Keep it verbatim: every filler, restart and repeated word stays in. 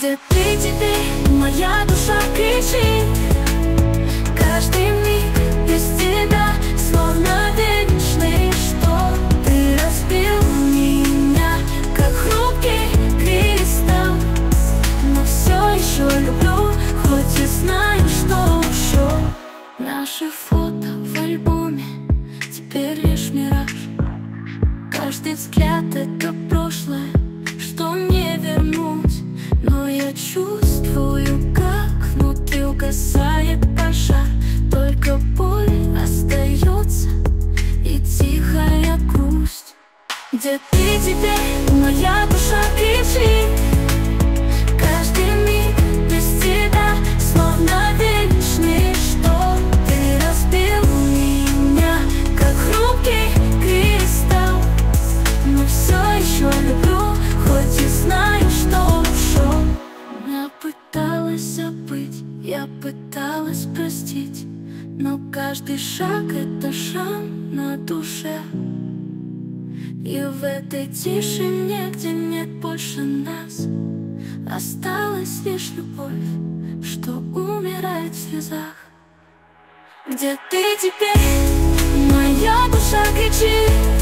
Где ты теперь, моя душа кричит? Каждый миг без тебя словно вечный. Что ты разбил меня, как хрупкий кристалл. Но все еще люблю, хоть и знаю, что ушел. Наши фото в альбоме теперь лишь мираж. Каждый взгляд — это прошлое, что не вернуть. Но я чувствую, как внутри угасает пожар. Только боль остается и тихая грусть. Где ты теперь, моя душа кричит? Каждый миг без тебя словно вечный. Что ты разбил меня, как хрупкий кристалл. Но все еще люблю, хоть и знаю, что ушел. Я пыталась забыть, я пыталась простить, но каждый шаг — это шрам на душе. И в этой тишине, где нет больше нас, осталась лишь любовь, что умирает в слезах. Где ты теперь, моя душа кричит?